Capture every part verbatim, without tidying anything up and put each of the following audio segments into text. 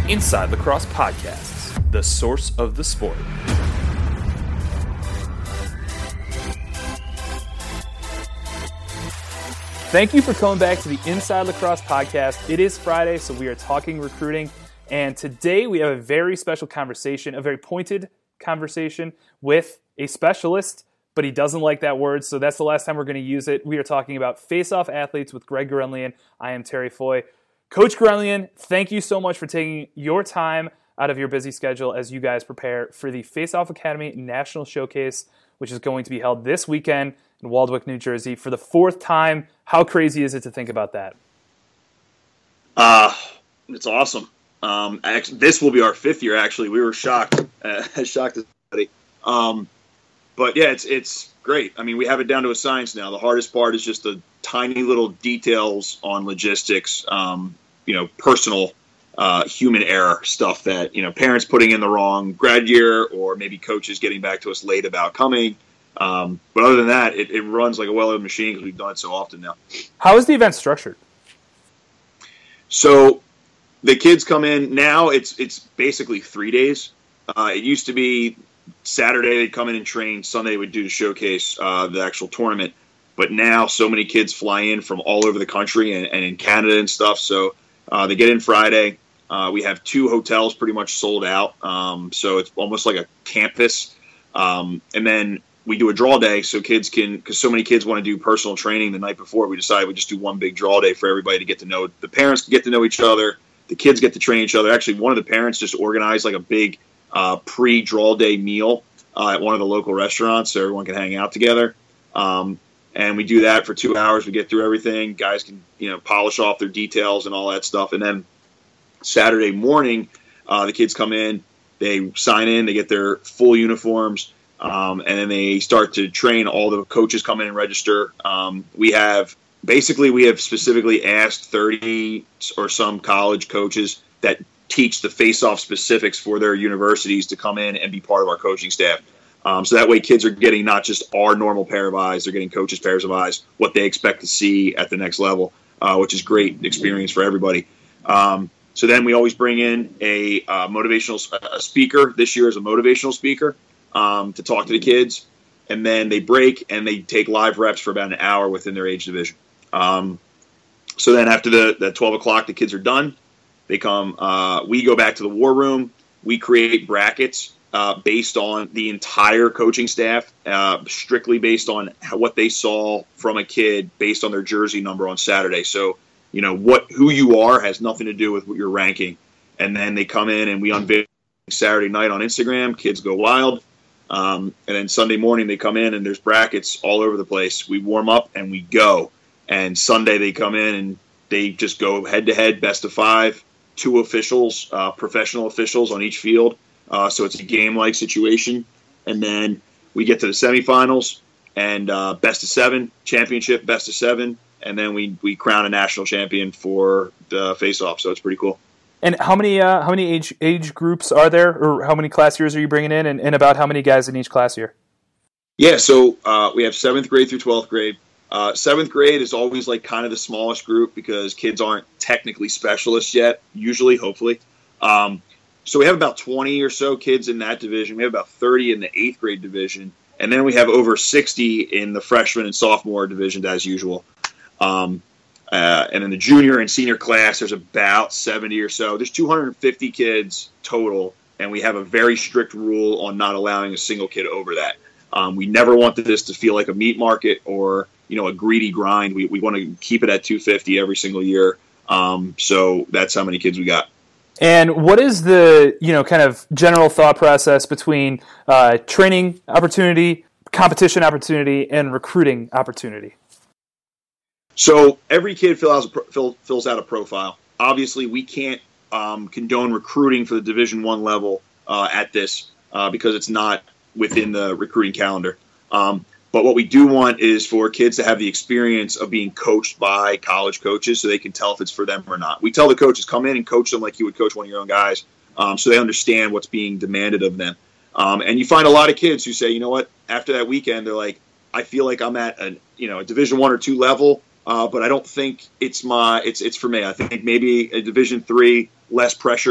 Inside Lacrosse Podcasts, the source of the sport. Thank you for coming back to the Inside Lacrosse Podcast. It is Friday, so we are talking recruiting, and today we have a very special conversation, a very pointed conversation with a specialist, but he doesn't like that word, so that's the last time we're going to use it. We are talking about face-off athletes with Greg Gurenlian. I am Terry Foy. Coach Gurenlian, thank you so much for taking your time out of your busy schedule as you guys prepare for the Face-Off Academy National Showcase, which is going to be held this weekend in Waldwick, New Jersey, for the fourth time. How crazy is it to think about that? Uh, it's awesome. Um, actually, this will be our fifth year, actually. We were shocked, uh, shocked as anybody. Um, but, yeah, it's it's great. I mean, we have it down to a science now. The hardest part is just the tiny little details on logistics, um, you know, personal uh, human error stuff that, you know, parents putting in the wrong grad year or maybe coaches getting back to us late about coming. Um, but other than that, it, it runs like a well-oiled machine because we've done it so often now. How is the event structured? So the kids come in now. It's it's basically three days. Uh, it used to be Saturday they'd come in and train. Sunday would do the showcase, uh, the actual tournament. But now so many kids fly in from all over the country and, and in Canada and stuff. So uh, they get in Friday. Uh, we have two hotels pretty much sold out. Um, so it's almost like a campus. Um, and then we do a draw day so kids can, because so many kids want to do personal training the night before. We decided we just do one big draw day for everybody to get to know. The parents can get to know each other. The kids get to train each other. Actually, one of the parents just organized like a big uh, pre-draw day meal uh, at one of the local restaurants so everyone can hang out together. Um, And we do that for two hours. We get through everything. Guys can, you know, polish off their details and all that stuff. And then Saturday morning, uh, the kids come in, they sign in, they get their full uniforms, um, and then they start to train. All the coaches come in and register. Um, we have basically we have specifically asked thirty or some college coaches that teach the face-off specifics for their universities to come in and be part of our coaching staff. Um, so that way kids are getting not just our normal pair of eyes, they're getting coaches' pairs of eyes, what they expect to see at the next level, uh, which is great experience for everybody. Um, so then we always bring in a uh, motivational a speaker. This year is a motivational speaker um, to talk to the kids. And then they break and they take live reps for about an hour within their age division. Um, so then after the, the twelve o'clock, the kids are done. They come, uh, we go back to the war room. We create brackets Uh, based on the entire coaching staff, uh, strictly based on how, what they saw from a kid based on their jersey number on Saturday. So, you know, what who you are has nothing to do with what you're ranking. And then they come in and we unveil Saturday night on Instagram. Kids go wild. Um, and then Sunday morning they come in and there's brackets all over the place. We warm up and we go. And Sunday they come in and they just go head-to-head, best of five, two officials, uh, professional officials on each field. Uh, so it's a game-like situation. And then we get to the semifinals and uh, best of seven, championship, best of seven. And then we, we crown a national champion for the face-off. So it's pretty cool. And how many uh, how many age age groups are there, or how many class years are you bringing in, and, and about how many guys in each class year? Yeah, so uh, we have seventh grade through twelfth grade. Uh, seventh grade is always like kind of the smallest group because kids aren't technically specialists yet, usually, hopefully. Um So we have about twenty or so kids in that division. We have about thirty in the eighth grade division. And then we have over sixty in the freshman and sophomore division as usual. Um, uh, and in the junior and senior class, there's about seventy or so. There's two hundred fifty kids total, and we have a very strict rule on not allowing a single kid over that. Um, we never wanted this to feel like a meat market or, you know, a greedy grind. We, we want to keep it at two hundred fifty every single year. Um, so that's how many kids we got. And what is the, you know, kind of general thought process between uh, training opportunity, competition opportunity, and recruiting opportunity? So every kid fill out a, fill, fills out a profile. Obviously, we can't um, condone recruiting for the Division One level uh, at this uh, because it's not within the recruiting calendar. Um, But what we do want is for kids to have the experience of being coached by college coaches so they can tell if it's for them or not. We tell the coaches, come in and coach them like you would coach one of your own guys um, so they understand what's being demanded of them. Um, and you find a lot of kids who say, you know what, after that weekend, they're like, I feel like I'm at a, you know, a Division One or two level, uh, but I don't think it's my it's it's for me. I think maybe a Division Three, less pressure,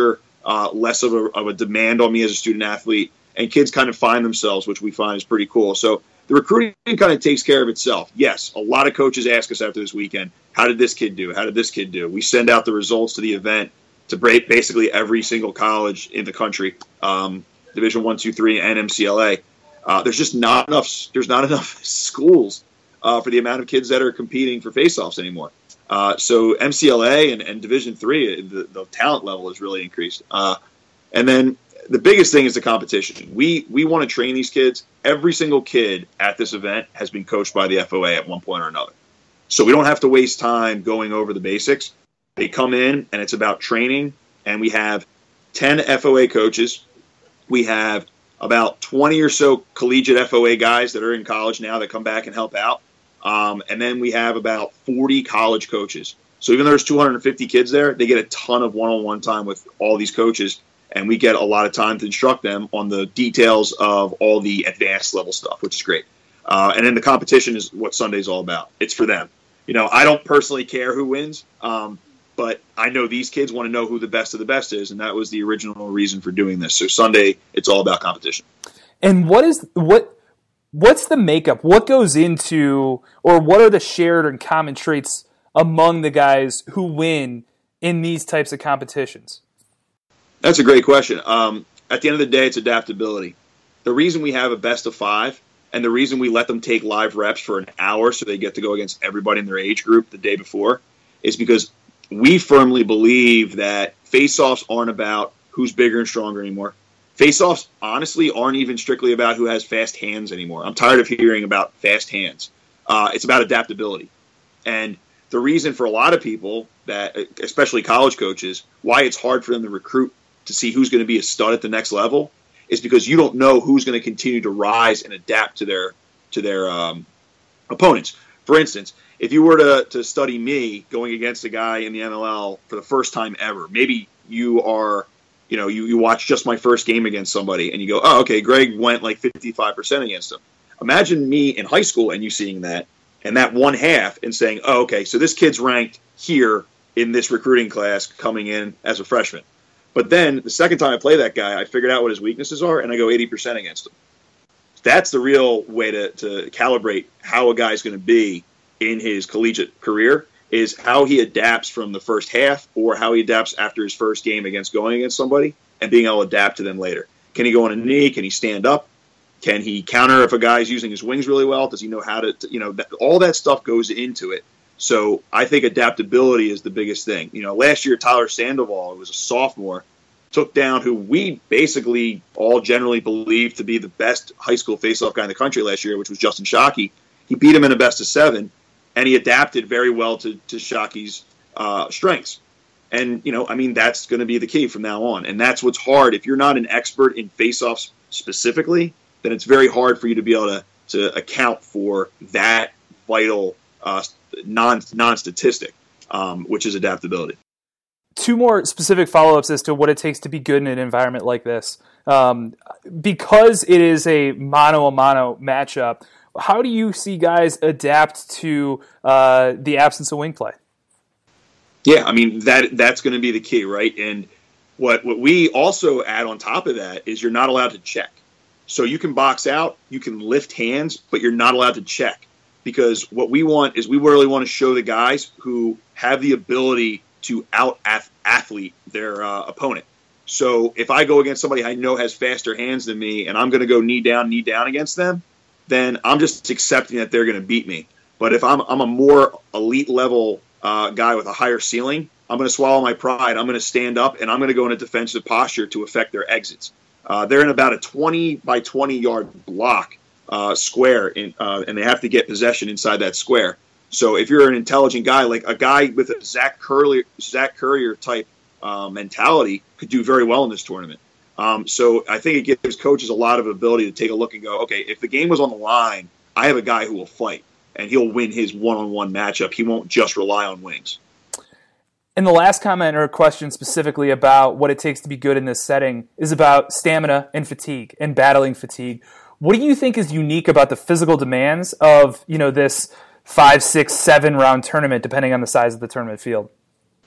uh, less of a, of a demand on me as a student athlete, and kids kind of find themselves, which we find is pretty cool. So the recruiting kind of takes care of itself. Yes, a lot of coaches ask us after this weekend, how did this kid do? How did this kid do? We send out the results to the event to break basically every single college in the country, um, Division One, Two, Three, and M C L A. Uh, there's just not enough. There's not enough schools uh, for the amount of kids that are competing for face-offs anymore. Uh, so M C L A and, and Division Three, the, the talent level has really increased. Uh, and then the biggest thing is the competition. We we want to train these kids. Every single kid at this event has been coached by the F O A at one point or another. So we don't have to waste time going over the basics. They come in, and it's about training, and we have ten F O A coaches. We have about twenty or so collegiate F O A guys that are in college now that come back and help out. Um, and then we have about forty college coaches. So even though there's two hundred fifty kids there, they get a ton of one-on-one time with all these coaches, and we get a lot of time to instruct them on the details of all the advanced level stuff, which is great. Uh, and then the competition is what Sunday's all about. It's for them. You know, I don't personally care who wins, um, but I know these kids want to know who the best of the best is, and that was the original reason for doing this. So Sunday, it's all about competition. And what is what? What's the makeup? What goes into, or what are the shared and common traits among the guys who win in these types of competitions? That's a great question. Um, at the end of the day, it's adaptability. The reason we have a best of five and the reason we let them take live reps for an hour so they get to go against everybody in their age group the day before is because we firmly believe that face-offs aren't about who's bigger and stronger anymore. Face-offs, honestly, aren't even strictly about who has fast hands anymore. I'm tired of hearing about fast hands. Uh, it's about adaptability. And the reason for a lot of people, that, especially college coaches, why it's hard for them to recruit to see who's going to be a stud at the next level is because you don't know who's going to continue to rise and adapt to their to their um, opponents. For instance, if you were to, to study me going against a guy in the M L L for the first time ever, maybe you are... You know, you, you watch just my first game against somebody and you go, oh, okay, Greg went like fifty-five percent against him. Imagine me in high school and you seeing that and that one half and saying, oh, okay, so this kid's ranked here in this recruiting class coming in as a freshman. But then the second time I play that guy, I figured out what his weaknesses are and I go eighty percent against him. That's the real way to, to calibrate how a guy's going to be in his collegiate career. Is how he adapts from the first half or how he adapts after his first game against going against somebody and being able to adapt to them later. Can he go on a knee? Can he stand up? Can he counter if a guy's using his wings really well? Does he know how to, you know, that, all that stuff goes into it. So I think adaptability is the biggest thing. You know, last year, Tyler Sandoval, who was a sophomore, took down who we basically all generally believed to be the best high school faceoff guy in the country last year, which was Justin Shockey. He beat him in a best of seven. And he adapted very well to, to Shockey's uh, strengths. And, you know, I mean, that's going to be the key from now on. And that's what's hard. If you're not an expert in face-offs specifically, then it's very hard for you to be able to, to account for that vital uh, non, non-statistic, um, which is adaptability. Two more specific follow-ups as to what it takes to be good in an environment like this. Um, because it is a mano-a-mano matchup, how do you see guys adapt to uh, the absence of wing play? Yeah, I mean, that that's going to be the key, right? And what what we also add on top of that is you're not allowed to check. So you can box out, you can lift hands, but you're not allowed to check. Because what we want is we really want to show the guys who have the ability to out-athlete their uh, opponent. So if I go against somebody I know has faster hands than me and I'm going to go knee down, knee down against them, then I'm just accepting that they're going to beat me. But if I'm I'm a more elite level uh, guy with a higher ceiling, I'm going to swallow my pride. I'm going to stand up, and I'm going to go in a defensive posture to affect their exits. Uh, they're in about a twenty by twenty yard block uh, square, in, uh, and they have to get possession inside that square. So if you're an intelligent guy, like a guy with a Zach Currier, Zach Currier type uh, mentality could do very well in this tournament. Um, so I think it gives coaches a lot of ability to take a look and go, okay, if the game was on the line, I have a guy who will fight, and he'll win his one-on-one matchup. He won't just rely on wings. And the last comment or question specifically about what it takes to be good in this setting is about stamina and fatigue and battling fatigue. What do you think is unique about the physical demands of, you know, this five, six, seven round tournament, depending on the size of the tournament field?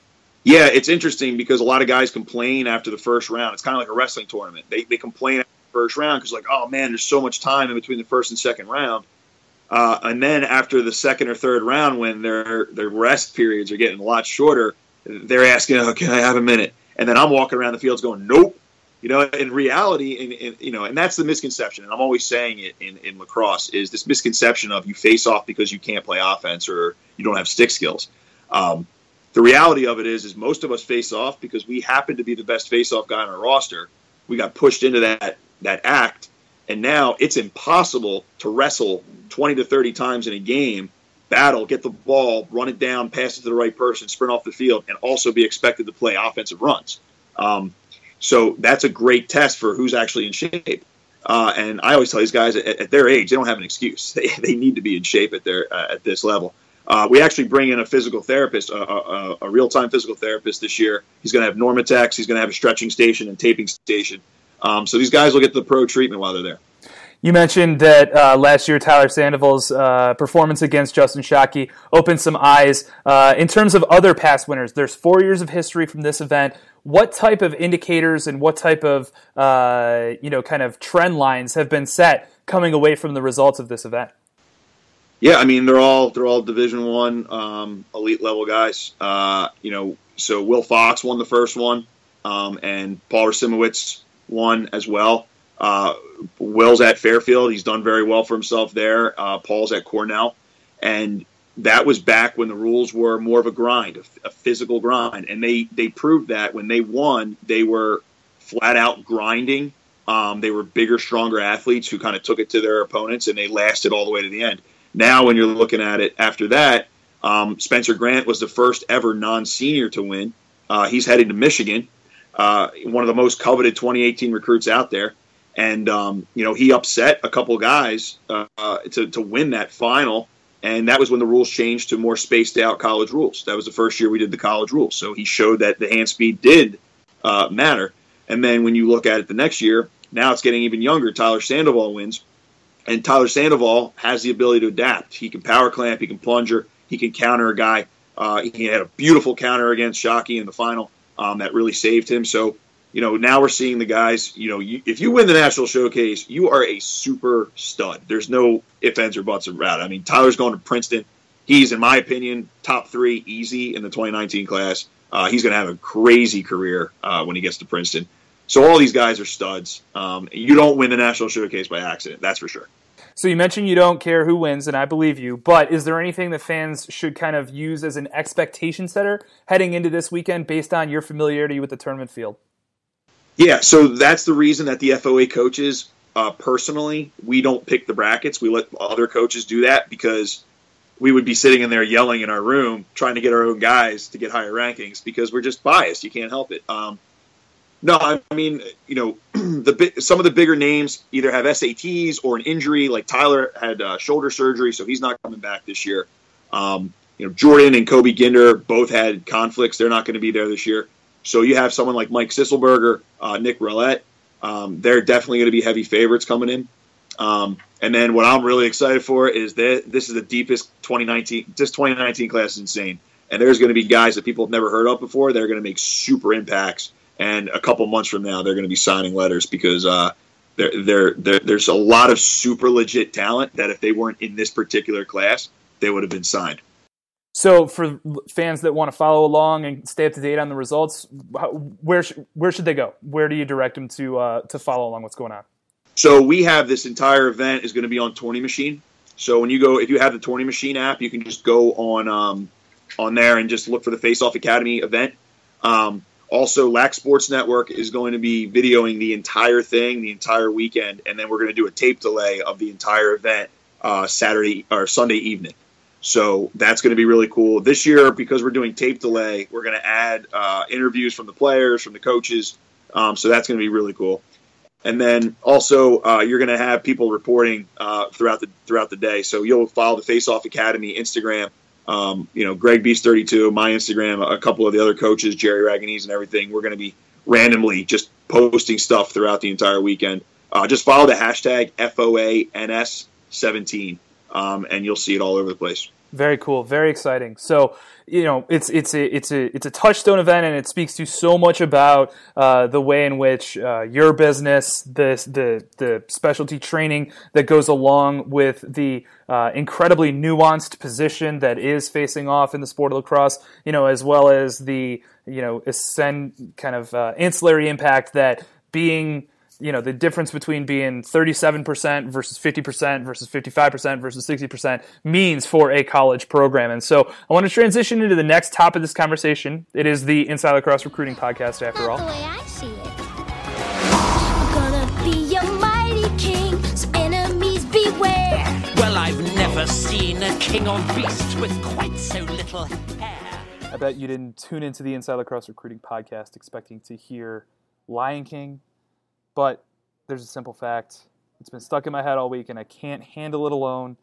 Yeah, it's interesting because a lot of guys complain after the first round. It's kind of like a wrestling tournament. They they complain after the first round because, like, oh, man, there's so much time in between the first and second round. Uh, and then after the second or third round, when their their rest periods are getting a lot shorter, they're asking, oh, can I have a minute? And then I'm walking around the fields going, nope. You know, in reality, in, in, you know, and that's the misconception, and I'm always saying it in, in lacrosse, is this misconception of you face off because you can't play offense or you don't have stick skills. Um, the reality of it is, is most of us face off because we happen to be the best face-off guy on our roster. We got pushed into that that act, and now it's impossible to wrestle twenty to thirty times in a game, battle, get the ball, run it down, pass it to the right person, sprint off the field, and also be expected to play offensive runs. Um, so that's a great test for who's actually in shape. Uh, and I always tell these guys at, at their age, they don't have an excuse. They they need to be in shape at their uh, at this level. Uh, we actually bring in a physical therapist, a, a, a real-time physical therapist this year. He's going to have Normatex. He's going to have a stretching station and taping station. Um, so these guys will get the pro treatment while they're there. You mentioned that uh, last year Tyler Sandoval's uh, performance against Justin Shockey opened some eyes. Uh, in terms of other past winners, there's four years of history from this event. What type of indicators and what type of uh, you know kind of trend lines have been set coming away from the results of this event? Yeah, I mean they're all they're all Division One um, elite level guys. Uh, you know, so Will Fox won the first one, um, and Paul Rasimowicz won as well. Uh, Will's at Fairfield; he's done very well for himself there. Uh, Paul's at Cornell, and that was back when the rules were more of a grind, a, a physical grind, and they they proved that when they won, they were flat out grinding. Um, they were bigger, stronger athletes who kind of took it to their opponents, and they lasted all the way to the end. Now, when you're looking at it after that, um, Spencer Grant was the first ever non-senior to win. Uh, he's heading to Michigan, uh, one of the most coveted twenty eighteen recruits out there. And, um, you know, he upset a couple guys uh, to, to win that final. And that was when the rules changed to more spaced out college rules. That was the first year we did the college rules. So he showed that the hand speed did uh, matter. And then when you look at it the next year, now it's getting even younger. Tyler Sandoval wins. And Tyler Sandoval has the ability to adapt. He can power clamp. He can plunger. He can counter a guy. Uh, he had a beautiful counter against Shockey in the final um, that really saved him. So, you know, now we're seeing the guys, you know, you, if you win the National Showcase, you are a super stud. There's no ifs, ands, or buts about it. I mean, Tyler's going to Princeton. He's, in my opinion, top three easy in the twenty nineteen class. Uh, he's going to have a crazy career uh, when he gets to Princeton. So all these guys are studs. Um, you don't win the National Showcase by accident, that's for sure. So you mentioned you don't care who wins, and I believe you, but is there anything that fans should kind of use as an expectation setter heading into this weekend based on your familiarity with the tournament field? Yeah, so that's the reason that the F O A coaches, uh, personally, we don't pick the brackets. We let other coaches do that because we would be sitting in there yelling in our room trying to get our own guys to get higher rankings because we're just biased. You can't help it. Um, no, I mean, you know, the some of the bigger names either have S A Ts or an injury. Like Tyler had uh, shoulder surgery, so he's not coming back this year. Um, you know, Jordan and Kobe Ginder both had conflicts. They're not going to be there this year. So you have someone like Mike Sisselberger, uh, Nick Rowlett. Um, they're definitely going to be heavy favorites coming in. Um, and then what I'm really excited for is that this is the deepest twenty nineteen. This twenty nineteen class is insane, and there's going to be guys that people have never heard of before. They're going to make super impacts. And a couple months from now, they're going to be signing letters because uh, they're, they're, they're, there's a lot of super legit talent that if they weren't in this particular class, they would have been signed. So for fans that want to follow along and stay up to date on the results, where sh- where should they go? Where do you direct them to uh, to follow along what's going on? So we have this entire event is going to be on Tourney Machine. So when you go, if you have the Tourney Machine app, you can just go on um, on there and just look for the Face Off Academy event. Um, Also, Lax Sports Network is going to be videoing the entire thing, the entire weekend, and then we're going to do a tape delay of the entire event uh, Saturday or Sunday evening. So that's going to be really cool. This year, because we're doing tape delay, we're going to add uh, interviews from the players, from the coaches. Um, so that's going to be really cool. And then also, uh, you're going to have people reporting uh, throughout the throughout the day. So you'll follow the Face Off Academy Instagram. Um, you know, Greg Beast thirty-two, my Instagram, a couple of the other coaches, Jerry Raganese and everything. We're going to be randomly just posting stuff throughout the entire weekend. Uh, just follow the hashtag F O A N S seventeen, um, and you'll see it all over the place. Very cool. Very exciting. So, you know, it's it's a it's a it's a touchstone event, and it speaks to so much about uh, the way in which uh, your business, the the the specialty training that goes along with the uh, incredibly nuanced position that is facing off in the sport of lacrosse, you know, as well as the you know ascend kind of uh, ancillary impact that being. You know, the difference between being thirty-seven percent versus fifty percent versus fifty-five percent versus sixty percent means for a college program. And so I want to transition into the next top of this conversation. It is the Inside Lacrosse Recruiting Podcast, after all. Not the way I see it. I'm gonna be a mighty king, so enemies beware. Well, I've never seen a king or beast with quite so little hair. I bet you didn't tune into the Inside Lacrosse Recruiting Podcast expecting to hear Lion King. But there's a simple fact. It's been stuck in my head all week, and I can't handle it alone.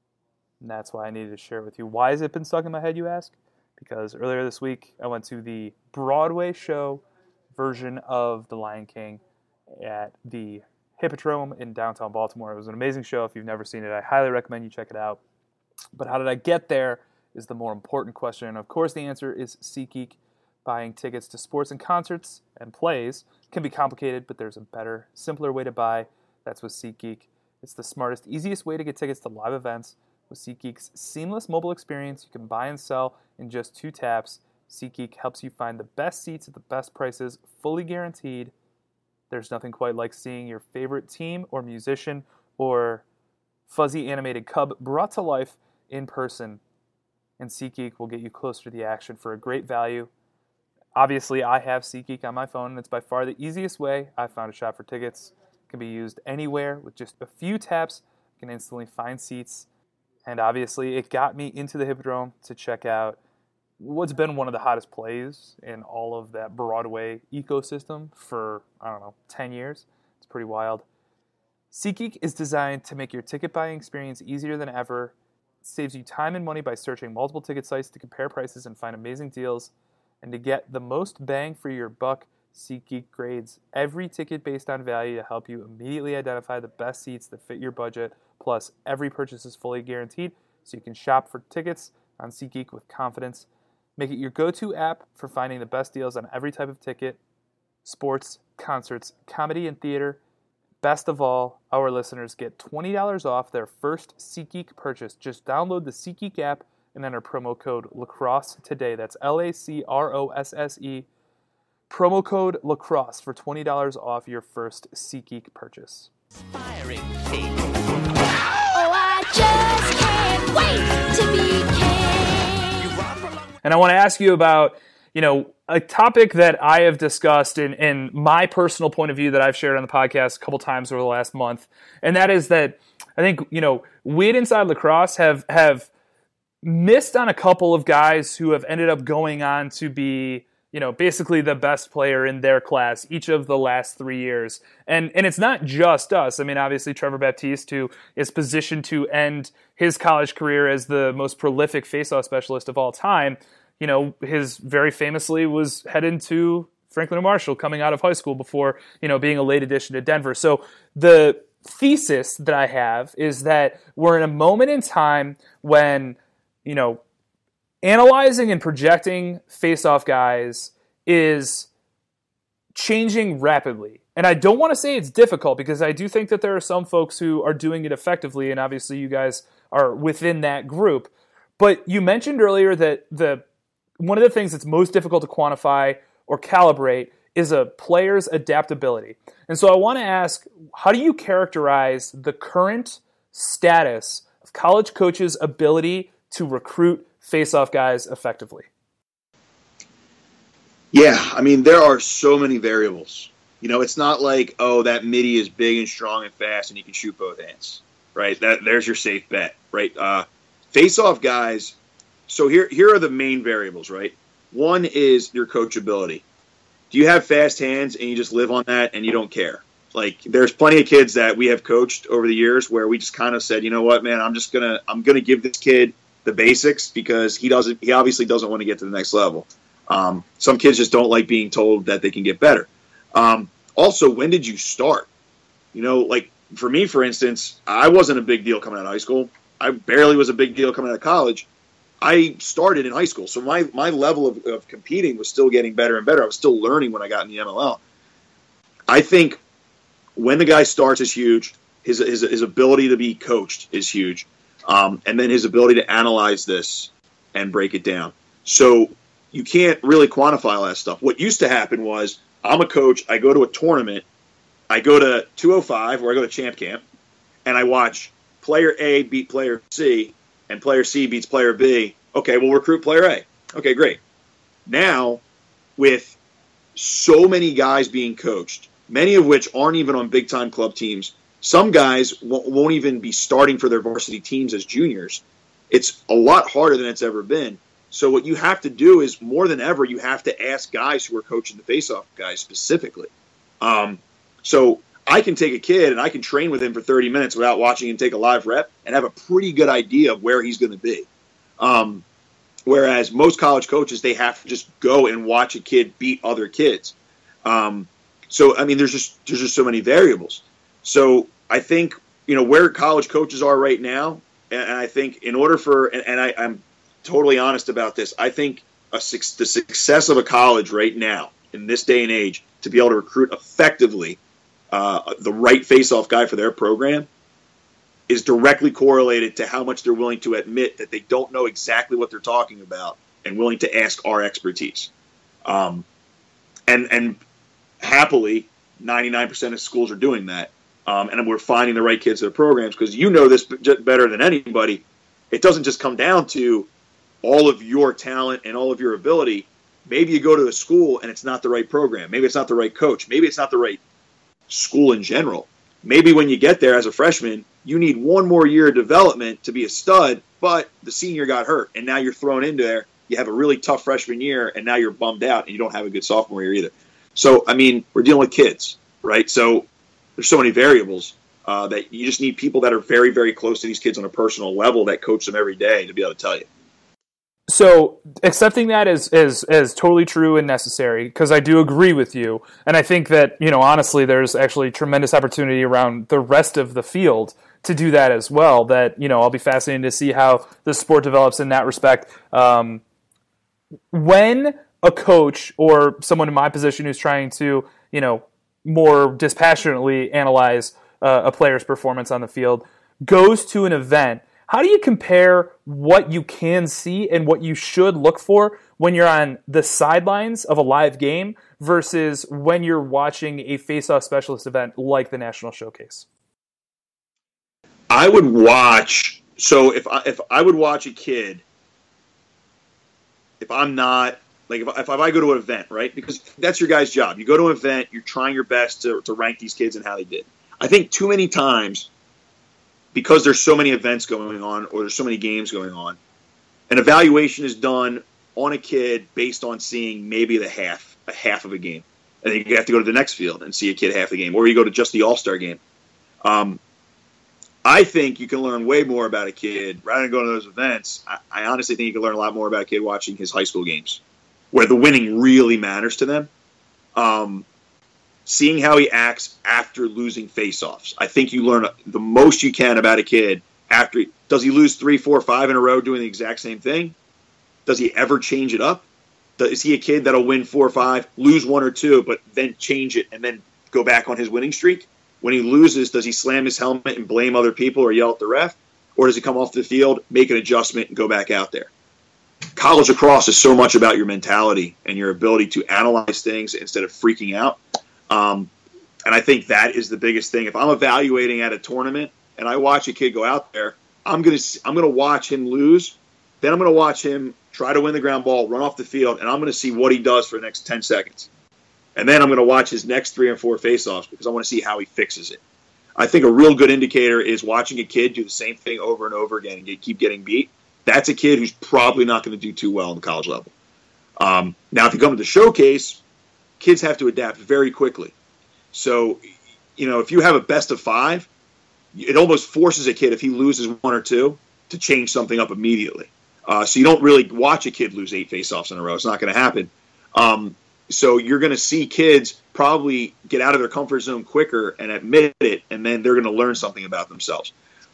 And that's why I needed to share it with you. Why has it been stuck in my head, you ask? Because earlier this week, I went to the Broadway show version of The Lion King at the Hippodrome in downtown Baltimore. It was an amazing show. If you've never seen it, I highly recommend you check it out. But how did I get there is the more important question. And of course, the answer is SeatGeek. Buying tickets to sports and concerts and plays can be complicated, but there's a better, simpler way to buy. That's with SeatGeek. It's the smartest, easiest way to get tickets to live events. With SeatGeek's seamless mobile experience, you can buy and sell in just two taps. SeatGeek helps you find the best seats at the best prices, fully guaranteed. There's nothing quite like seeing your favorite team or musician or fuzzy animated cub brought to life in person. And SeatGeek will get you closer to the action for a great value. Obviously, I have SeatGeek on my phone, and it's by far the easiest way I've found to shop for tickets. It can be used anywhere with just a few taps. You can instantly find seats. And obviously, it got me into the Hippodrome to check out what's been one of the hottest plays in all of that Broadway ecosystem for, I don't know, ten years. It's pretty wild. SeatGeek is designed to make your ticket buying experience easier than ever. It saves you time and money by searching multiple ticket sites to compare prices and find amazing deals. And to get the most bang for your buck, SeatGeek grades every ticket based on value to help you immediately identify the best seats that fit your budget. Plus, every purchase is fully guaranteed, so you can shop for tickets on SeatGeek with confidence. Make it your go-to app for finding the best deals on every type of ticket, sports, concerts, comedy, and theater. Best of all, our listeners get twenty dollars off their first SeatGeek purchase. Just download the SeatGeek app and enter promo code LACROSSE today. That's L A C R O S S E. Promo code LACROSSE for twenty dollars off your first SeatGeek purchase. Inspiring thing. Oh, I just can't wait to be king. You run for long. And I want to ask you about, you know, a topic that I have discussed in, in my personal point of view that I've shared on the podcast a couple times over the last month. And that is that I think, you know, we at Inside Lacrosse have have missed on a couple of guys who have ended up going on to be, you know, basically the best player in their class each of the last three years. And and it's not just us. I mean, obviously Trevor Baptiste, who is positioned to end his college career as the most prolific faceoff specialist of all time, you know, his very famously was headed to Franklin and Marshall coming out of high school before, you know, being a late addition to Denver. So the thesis that I have is that we're in a moment in time when, you know, analyzing and projecting face-off guys is changing rapidly. And I don't want to say it's difficult, because I do think that there are some folks who are doing it effectively, and obviously you guys are within that group. But you mentioned earlier that the one of the things that's most difficult to quantify or calibrate is a player's adaptability. And so I want to ask, how do you characterize the current status of college coaches' ability to recruit face-off guys effectively? Yeah, I mean, there are so many variables. You know, it's not like, oh, that midi is big and strong and fast and you can shoot both hands, right? That there's your safe bet, right? Uh, face-off guys, so here here are the main variables, right? One is your coachability. Do you have fast hands and you just live on that and you don't care? Like, there's plenty of kids that we have coached over the years where we just kind of said, you know what, man, I'm just gonna I'm gonna give this kid the basics because he doesn't he obviously doesn't want to get to the next level. Um, some kids just don't like being told that they can get better. Um, also, when did you start? You know, like for me, for instance, I wasn't a big deal coming out of high school. I barely was a big deal coming out of college. I started in high school, so my, my level of, of competing was still getting better and better. I was still learning when I got in the M L L. I think when the guy starts is huge. His his, his ability to be coached is huge, um, and then his ability to analyze this and break it down. So you can't really quantify all that stuff. What used to happen was I'm a coach. I go to a tournament. I go to two oh five or I go to Champ Camp, and I watch player A beat player C, and player C beats player B. Okay, we'll recruit player A. Okay, great. Now, with so many guys being coached, many of which aren't even on big-time club teams, some guys won't even be starting for their varsity teams as juniors. It's a lot harder than it's ever been. So what you have to do is, more than ever, you have to ask guys who are coaching the face-off guys specifically. Um, so I can take a kid and I can train with him for thirty minutes without watching him take a live rep and have a pretty good idea of where he's going to be. Um, whereas most college coaches, they have to just go and watch a kid beat other kids. Um, so, I mean, there's just there's just so many variables. So I think, you know, where college coaches are right now, and I think in order for, and, and I, I'm totally honest about this, I think a, the success of a college right now, in this day and age, to be able to recruit effectively uh, the right face-off guy for their program is directly correlated to how much they're willing to admit that they don't know exactly what they're talking about and willing to ask our expertise. Um, and and happily, ninety-nine percent of schools are doing that. Um, and we're finding the right kids for their programs, because you know this better than anybody. It doesn't just come down to all of your talent and all of your ability. Maybe you go to a school and it's not the right program. Maybe it's not the right coach. Maybe it's not the right school in general. Maybe when you get there as a freshman, you need one more year of development to be a stud, but the senior got hurt, and now you're thrown into there. You have a really tough freshman year, and now you're bummed out, and you don't have a good sophomore year either. So, I mean, we're dealing with kids, right? So there's so many variables uh, that you just need people that are very, very close to these kids on a personal level that coach them every day to be able to tell you. So accepting that is is is totally true and necessary, because I do agree with you, and I think that, you know, honestly, there's actually tremendous opportunity around the rest of the field to do that as well. That, you know, I'll be fascinated to see how the sport develops in that respect. Um, when a coach or someone in my position who's trying to, you know, more dispassionately analyze uh, a player's performance on the field goes to an event, how do you compare what you can see and what you should look for when you're on the sidelines of a live game versus when you're watching a face-off specialist event like the National Showcase? I would watch, so if I, if I would watch a kid, if I'm not, like if, if I go to an event, right, because that's your guy's job. You go to an event, you're trying your best to, to rank these kids and how they did. I think too many times, because there's so many events going on or there's so many games going on, an evaluation is done on a kid based on seeing maybe the half, a half of a game. And then you have to go to the next field and see a kid half the game, or you go to just the All-Star game. Um, I think you can learn way more about a kid rather than going to those events. I, I honestly think you can learn a lot more about a kid watching his high school games, where the winning really matters to them. Um, Seeing how he acts after losing face-offs. I think you learn the most you can about a kid after. He, does he lose three, four, five in a row doing the exact same thing? Does he ever change it up? Does, is he a kid that'll win four or five, lose one or two, but then change it and then go back on his winning streak? When he loses, does he slam his helmet and blame other people or yell at the ref? Or does he come off the field, make an adjustment, and go back out there? College lacrosse is so much about your mentality and your ability to analyze things instead of freaking out. Um, and I think that is the biggest thing. If I'm evaluating at a tournament and I watch a kid go out there, I'm gonna I'm gonna watch him lose. Then I'm gonna watch him try to win the ground ball, run off the field, and I'm gonna see what he does for the next ten seconds. And then I'm gonna watch his next three or four face-offs because I want to see how he fixes it. I think a real good indicator is watching a kid do the same thing over and over again and get, keep getting beat. That's a kid who's probably not going to do too well on the college level. Um, now, if you come to the showcase, kids have to adapt very quickly. So, you know, if you have a best of five, it almost forces a kid, if he loses one or two, to change something up immediately. Uh, so you don't really watch a kid lose eight faceoffs in a row. It's not going to happen. Um, so you're going to see kids probably get out of their comfort zone quicker and admit it, and then they're going to learn something about themselves.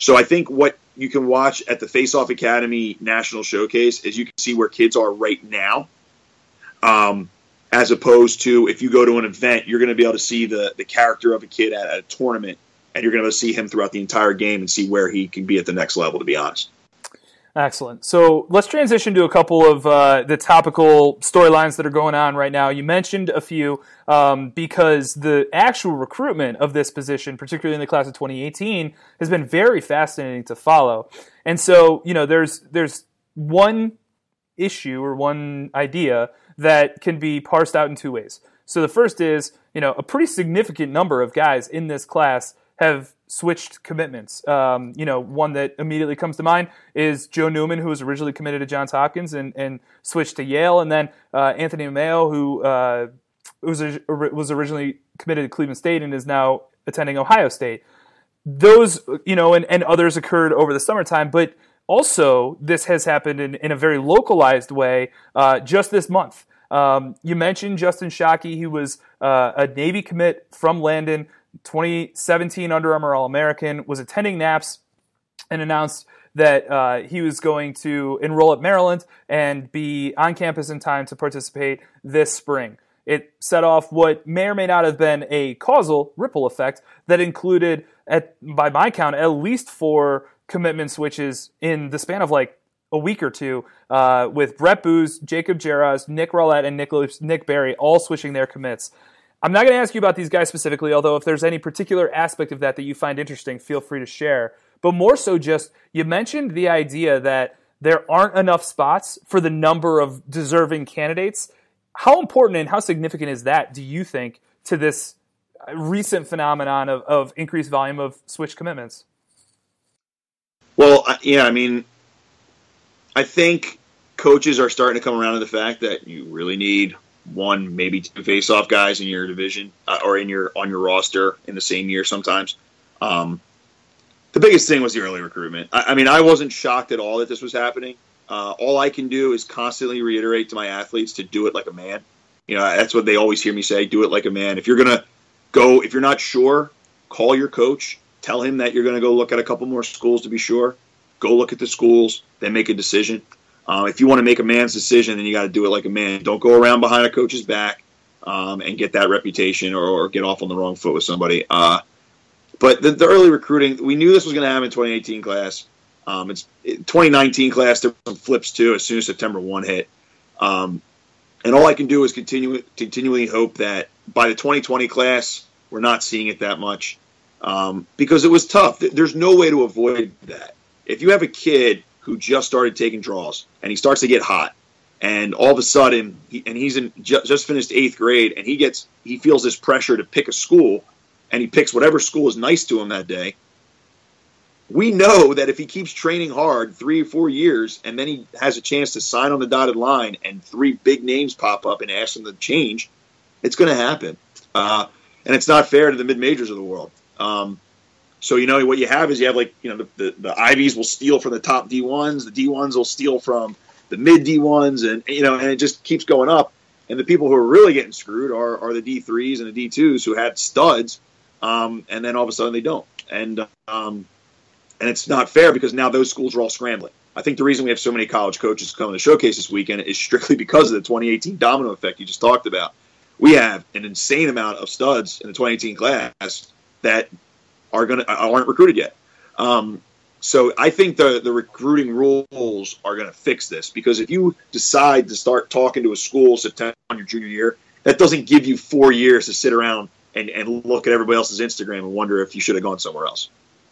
So I think what you can watch at the Face Off Academy National Showcase is you can see where kids are right now, um, as opposed to if you go to an event, you're going to be able to see the, the character of a kid at a tournament, and you're going to be able to see him throughout the entire game and see where he can be at the next level, to be honest. Excellent. So let's transition to a couple of uh, the topical storylines that are going on right now. You mentioned a few um, because the actual recruitment of this position, particularly in the class of twenty eighteen, has been very fascinating to follow. And so, you know, there's there's one issue or one idea that can be parsed out in two ways. So the first is, you know, a pretty significant number of guys in this class have switched commitments. Um, you know, one that immediately comes to mind is Joe Newman, who was originally committed to Johns Hopkins and, and switched to Yale, and then uh, Anthony Mayo, who uh, was was originally committed to Cleveland State and is now attending Ohio State. Those, you know, and, and others occurred over the summertime, but also this has happened in, in a very localized way uh, just this month. Um, you mentioned Justin Shockey. He was uh, a Navy commit from Landon, twenty seventeen Under Armour All-American, was attending NAPS and announced that uh, he was going to enroll at Maryland and be on campus in time to participate this spring. It set off what may or may not have been a causal ripple effect that included, at by my count, at least four commitment switches in the span of like a week or two, uh, with Brett Booz, Jacob Jaraz, Nick Rowlett, and Nicholas, Nick Berry all switching their commits. I'm not going to ask you about these guys specifically, although if there's any particular aspect of that that you find interesting, feel free to share. But more so just, you mentioned the idea that there aren't enough spots for the number of deserving candidates. How important and how significant is that, do you think, to this recent phenomenon of, of increased volume of switch commitments? Well, yeah, I mean, I think coaches are starting to come around to the fact that you really need one, maybe two face-off guys in your division uh, or in your on your roster in the same year sometimes. Um, the biggest thing was the early recruitment. I, I mean, I wasn't shocked at all that this was happening. Uh, all I can do is constantly reiterate to my athletes to do it like a man. You know, that's what they always hear me say, do it like a man. If you're going to go, if you're not sure, call your coach. Tell him that you're going to go look at a couple more schools to be sure. Go look at the schools, then make a decision. Uh, if you want to make a man's decision, then you got to do it like a man. Don't go around behind a coach's back um, and get that reputation or, or get off on the wrong foot with somebody. Uh, but the, the early recruiting, we knew this was going to happen in twenty eighteen class. Um, it's twenty nineteen class. There were some flips too as soon as September first hit. Um, and all I can do is continue continually hope that by the twenty twenty class, we're not seeing it that much um, because it was tough. There's no way to avoid that. If you have a kid who just started taking draws and he starts to get hot, and all of a sudden, he, and he's in just, just finished eighth grade, and he gets he feels this pressure to pick a school, and he picks whatever school is nice to him that day. We know that if he keeps training hard three or four years, and then he has a chance to sign on the dotted line, and three big names pop up and ask him to change, it's going to happen. Uh, and it's not fair to the mid majors of the world. Um, So, you know, what you have is you have, like, you know, the, the, the Ivies will steal from the top D ones. The D ones will steal from the mid D ones. And, you know, and it just keeps going up. And the people who are really getting screwed are, are the D threes and the D twos who had studs. Um, and then all of a sudden they don't. And um, and it's not fair because now those schools are all scrambling. I think the reason we have so many college coaches coming to showcase this weekend is strictly because of the twenty eighteen domino effect you just talked about. We have an insane amount of studs in the twenty eighteen class that are going to aren't recruited yet. Um, so I think the the recruiting rules are going to fix this, because if you decide to start talking to a school September on your junior year, that doesn't give you four years to sit around and, and look at everybody else's Instagram and wonder if you should have gone somewhere else.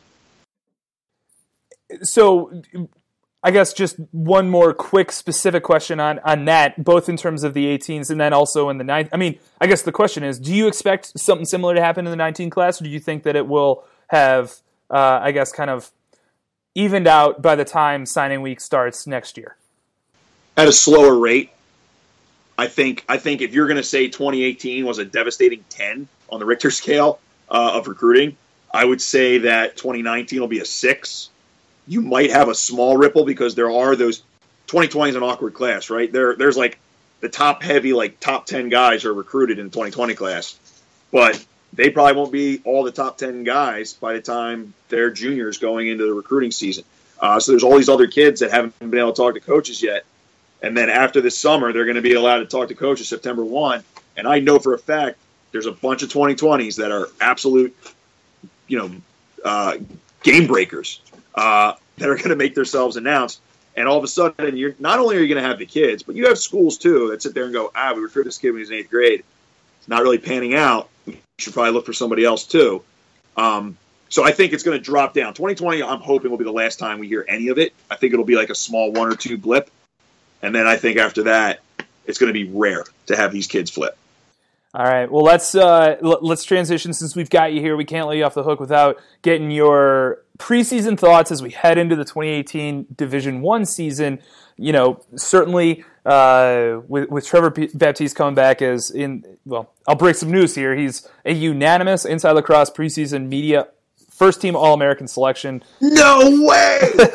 So I guess just one more quick specific question on, on that, both in terms of the eighteens and then also in the ninth. I mean, I guess the question is, do you expect something similar to happen in the nineteen class, or do you think that it will have, uh, I guess, kind of evened out by the time signing week starts next year? At a slower rate. I think I think if you're going to say twenty eighteen was a devastating ten on the Richter scale uh, of recruiting, I would say that twenty nineteen will be a six. You might have a small ripple because there are those twenty twenty is an awkward class, right? There, there's like the top heavy, like top ten guys are recruited in the twenty twenty class. But they probably won't be all the top ten guys by the time they're juniors going into the recruiting season. Uh, so there's all these other kids that haven't been able to talk to coaches yet. And then after this summer, they're going to be allowed to talk to coaches September first. And I know for a fact there's a bunch of twenty twenties that are absolute, you know, uh, game breakers uh, that are going to make themselves announced. And all of a sudden, you're not only are you going to have the kids, but you have schools too that sit there and go, ah, we recruited this kid when he was in eighth grade. It's not really panning out. We should probably look for somebody else too. Um, so I think it's going to drop down. twenty twenty, I'm hoping, will be the last time we hear any of it. I think it'll be like a small one or two blip. And then I think after that, it's going to be rare to have these kids flip. All right. Well, let's uh, l- let's transition. Since we've got you here, we can't let you off the hook without getting your preseason thoughts as we head into the twenty eighteen Division One season. You know, certainly uh, with, with Trevor P- Baptiste coming back as in, well, I'll break some news here. He's a unanimous Inside Lacrosse preseason media first team All-American selection. No way!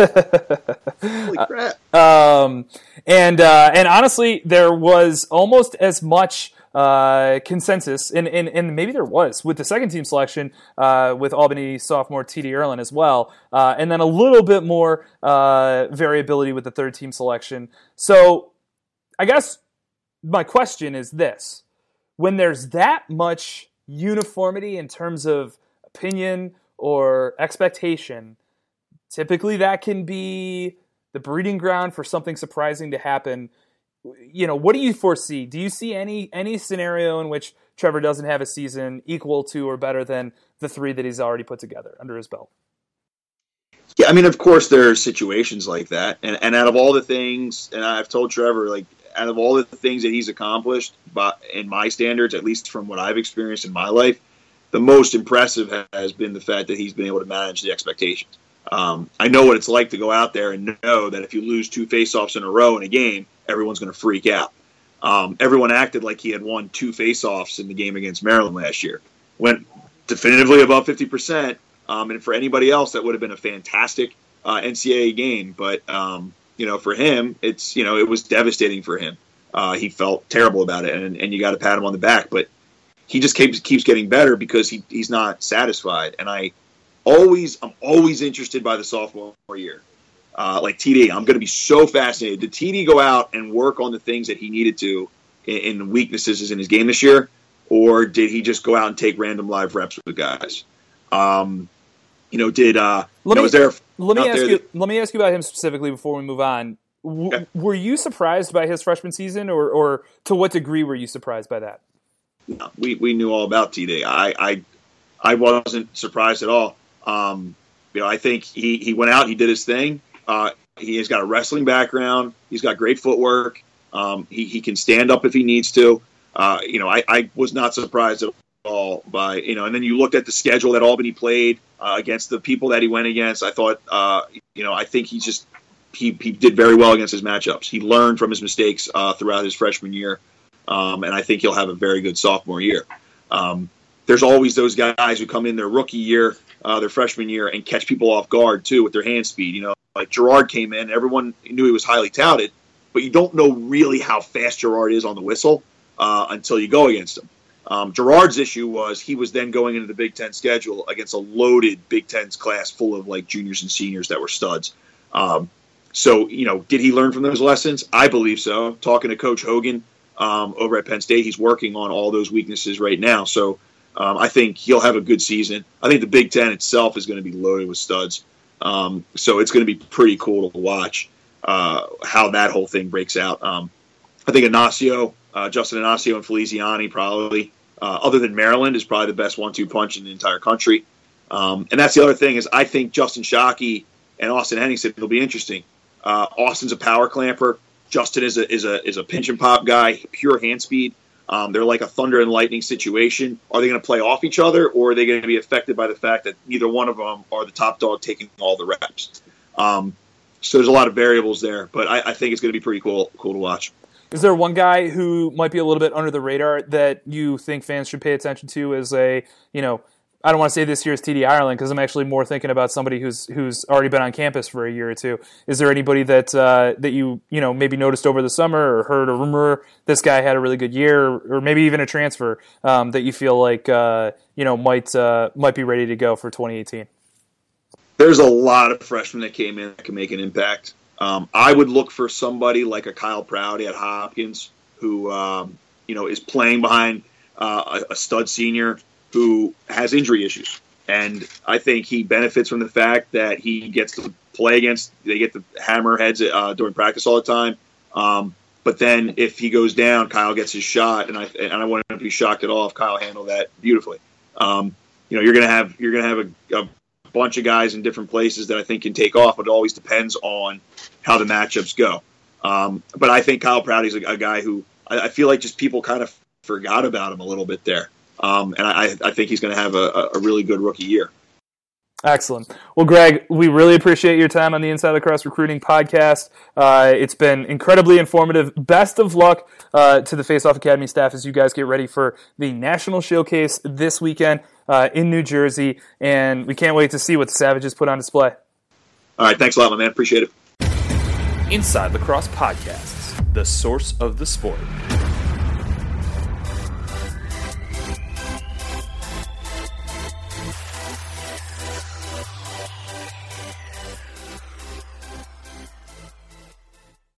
Holy crap! Um, and uh, and honestly, there was almost as much uh, consensus, and, and and maybe there was with the second team selection uh, with Albany sophomore T D Erlin as well, uh, and then a little bit more uh, variability with the third team selection. So, I guess my question is this: when there's that much uniformity in terms of opinion or expectation, typically that can be the breeding ground for something surprising to happen. You know, what do you foresee? Do you see any any scenario in which Trevor doesn't have a season equal to or better than the three that he's already put together under his belt? Yeah, I mean, of course there are situations like that. And, and out of all the things, and I've told Trevor, like, out of all the things that he's accomplished, but in my standards, at least from what I've experienced in my life, the most impressive has been the fact that he's been able to manage the expectations. Um, I know what it's like to go out there and know that if you lose two faceoffs in a row in a game, everyone's going to freak out. Um, everyone acted like he had won two faceoffs in the game against Maryland last year. Went definitively above fifty percent, um, and for anybody else, that would have been a fantastic uh, N C double A game. But um, you know, for him, it's you know it was devastating for him. Uh, he felt terrible about it, and, and you got to pat him on the back. But he just keeps keeps getting better because he he's not satisfied. And I always I'm always interested by the sophomore year. Uh, like T D, I'm going to be so fascinated. Did T D go out and work on the things that he needed to in, in weaknesses in his game this year, or did he just go out and take random live reps with guys? Um, you know, did uh, let you know, me was there let me ask you that, let me ask you about him specifically before we move on. W- okay. Were you surprised by his freshman season, or or to what degree were you surprised by that? No, we we knew all about T D. I I I wasn't surprised at all. Um, you know, I think he he went out, he did his thing. Uh, he has got a wrestling background. He's got great footwork. Um, he, he can stand up if he needs to. Uh, you know, I, I was not surprised at all by, you know, and then you looked at the schedule that Albany played uh, against the people that he went against. I thought, uh, you know, I think he just, he, he did very well against his matchups. He learned from his mistakes uh, throughout his freshman year. Um, and I think he'll have a very good sophomore year. Um, there's always those guys who come in their rookie year, uh, their freshman year, and catch people off guard too with their hand speed. You know, like Gerard came in, everyone knew he was highly touted, but you don't know really how fast Gerard is on the whistle uh, until you go against him. Um, Gerard's issue was he was then going into the Big Ten schedule against a loaded Big Ten's class full of like juniors and seniors that were studs. Um, so, you know, did he learn from those lessons? I believe so. Talking to Coach Hogan um, over at Penn State, he's working on all those weaknesses right now. So um, I think he'll have a good season. I think the Big Ten itself is going to be loaded with studs. Um, so it's going to be pretty cool to watch uh, how that whole thing breaks out. Um, I think Inacio, uh, Justin Inacio and Feliciani probably, uh, other than Maryland, is probably the best one two punch in the entire country. Um, and that's the other thing is I think Justin Shockey and Austin Henningsen will be interesting. Uh, Austin's a power clamper. Justin is a is a is a pinch and pop guy, pure hand speed. Um, they're like a thunder and lightning situation. Are they going to play off each other, or are they going to be affected by the fact that neither one of them are the top dog taking all the reps? Um, so there's a lot of variables there, but I, I think it's going to be pretty cool cool to watch. Is there one guy who might be a little bit under the radar that you think fans should pay attention to as a, you know, I don't want to say this year's T D Ireland because I'm actually more thinking about somebody who's who's already been on campus for a year or two. Is there anybody that uh, that you you know maybe noticed over the summer or heard a rumor this guy had a really good year, or maybe even a transfer um, that you feel like uh, you know might uh, might be ready to go for twenty eighteen? There's a lot of freshmen that came in that can make an impact. Um, I would look for somebody like a Kyle Prouty at Hopkins who um, you know is playing behind uh, a, a stud senior who has injury issues. And I think he benefits from the fact that he gets to play against, they get to hammer heads uh, during practice all the time. Um, but then if he goes down, Kyle gets his shot, and I and I wouldn't be shocked at all if Kyle handled that beautifully. Um, you know, you're gonna have you're gonna have a, a bunch of guys in different places that I think can take off, but it always depends on how the matchups go. Um, but I think Kyle Prouty's a, a guy who I, I feel like just people kind of forgot about him a little bit there. Um, and I, I think he's going to have a, a really good rookie year. Excellent. Well, Greg, we really appreciate your time on the Inside Lacrosse Recruiting Podcast. Uh, it's been incredibly informative. Best of luck uh, to the Face Off Academy staff as you guys get ready for the National Showcase this weekend uh, in New Jersey. And we can't wait to see what the Savages put on display. All right. Thanks a lot, my man. Appreciate it. Inside Lacrosse Podcasts, the source of the sport.